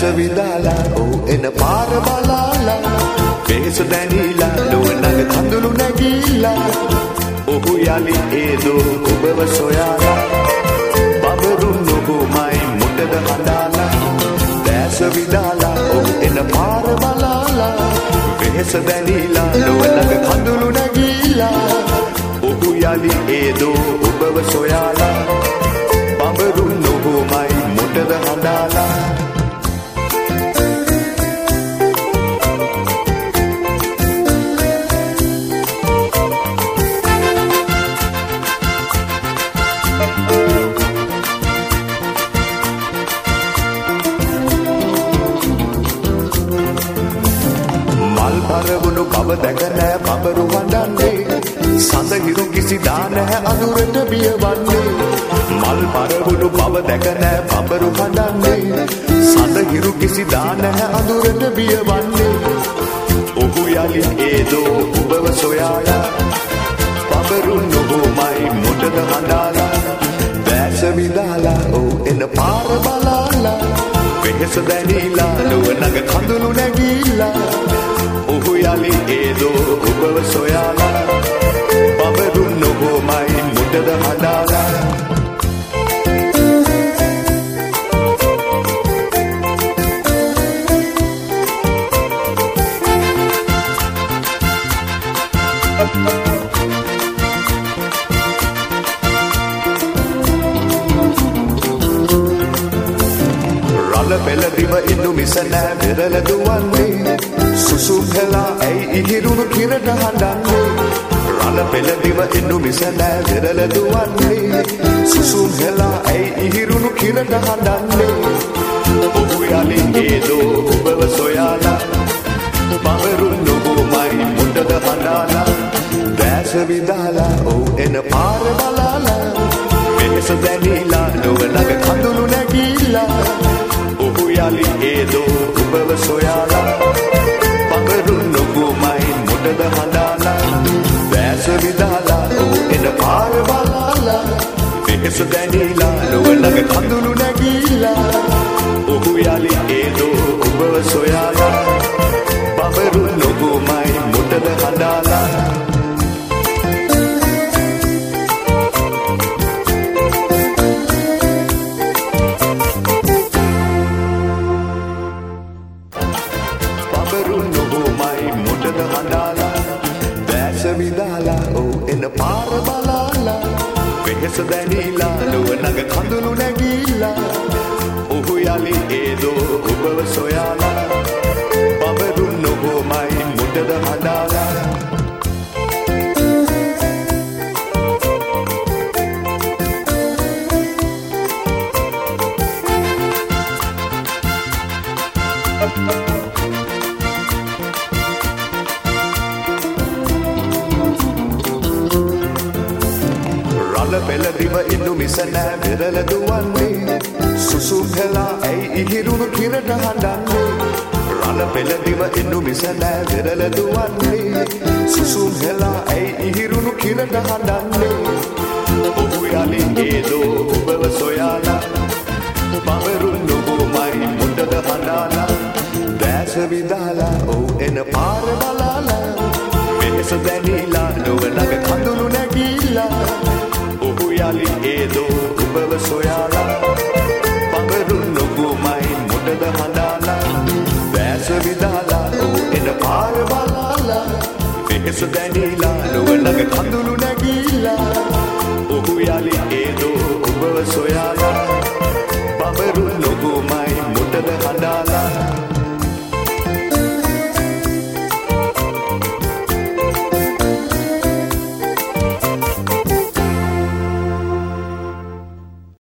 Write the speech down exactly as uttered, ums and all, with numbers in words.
විදාලා ඕ එන පාර බලාලා වෙහෙස දැනීලා ලොවනග කඳුළු නැගීලා ඔහු යලි ඒදෝ ඔබව සොයාලා බබරුන් ඔබමයි මුටද හඬාලා දැස විදාලා ඕ එන පාර බලාලා වෙහෙස දැනීලා ලොවනග කඳුළු නැගීලා ඔහු යලි ඒදෝ ඔබව සොයාලා බබරුන් ඔබමයි මුටද හඬාලා පරවුණු බව දැක නෑ බබරු හඬන්නේ සඳ හිරු කිසි දා නැහැ අඳුරට බියවන්නේ මල් පරවුණු බව දැක නෑ බබරු හඬන්නේ සඳ හිරු කිසි දා නැහැ අඳුරට බියවන්නේ ඔහු යලි ඒදෝ ඔබව සොයාලා බබරුන් ඔබමයි මුටද හඬාලා දැස විදාලා ඕ එන පාර බලාලා වෙහෙස දැනීලා ලොවනග කඳුළු නැගීලා ඔහු යලි ඒදෝ ඔබව සොයාලා බබරුන් ඔබමයි මුටද හඬාලා රළ පෙළ දිව ඉන්නු මිස නෑ වෙරළ දුවන්නේ සුසුම් හෙලා ඇයි ඉහිරුණු කිරට හඬන්නේ රළ පෙළ දිව ඉන්නු මිස නෑ වෙරළ දුවන්නේ සුසුම් හෙලා ඇයි ඉහිරුණු කිරට හඬන්නේ ඔහු යලි ඒදෝ ඔබව සොයාලා බබරුන් ඔබමයි මුටද හඬාලා දැස විදාලා ඕ එන පාර බලාලා වෙහෙස දැනීලා ලොවනග කඳුළු නැගීලා ඔහු යලි ඒදෝ ඔබව සොයාලා බබරුන් ඔබමයි මුටද හඬාලා දැස විදාලා ඕ එන පාර බලාලා වෙහෙස දැනීලා ලොවනග කඳුළු නැගීලා ඔහු යලි ඒදෝ ඔබව සොයාලා බබරුන් ඔබමයි මුටද හඬාලා විදාලා ඕ එන පාර බලාලා වෙහෙස දැනීලා ලොවනග කඳුළු නැගීලා ඔහු යලි ඒදෝ ඔබව සොයාලා බබරුන් ඔබමයි මුටද හඬාලා පෙළ දිව ඉන්නු මිස නෑ වෙරළ දුවන්නේ සුසුම් හෙලා ඇයි ඉහිරුණු කිරට හඬන්නේ රළ පෙළ දිව ඉන්නු මිස නෑ වෙරළ දුවන්නේ සුසුම් හෙලා ඇයි ඉහිරුණු කිරට හඬන්නේ ඔහු යලි ඒදෝ ඔබව සොයාලා බබරුන් ඔබමයි මුටද හඬාලා දැස විදාලා ඕ එන පාර බලාලා වෙහෙස දැනීලා ලොවනග කඳුළු නැගීලා ඔහු යලි ඒදෝ ඔබව සොයාලා බබරුන් ඔබමයි මුටද හඬාලා දැස විදාලා ඕ එන පාර බලාලා වෙහෙස දැනීලා ලොවනග කඳුළු නැගීලා ඔහු යලි ඒදෝ ඔබව සොයාලා බබරුන් ඔබමයි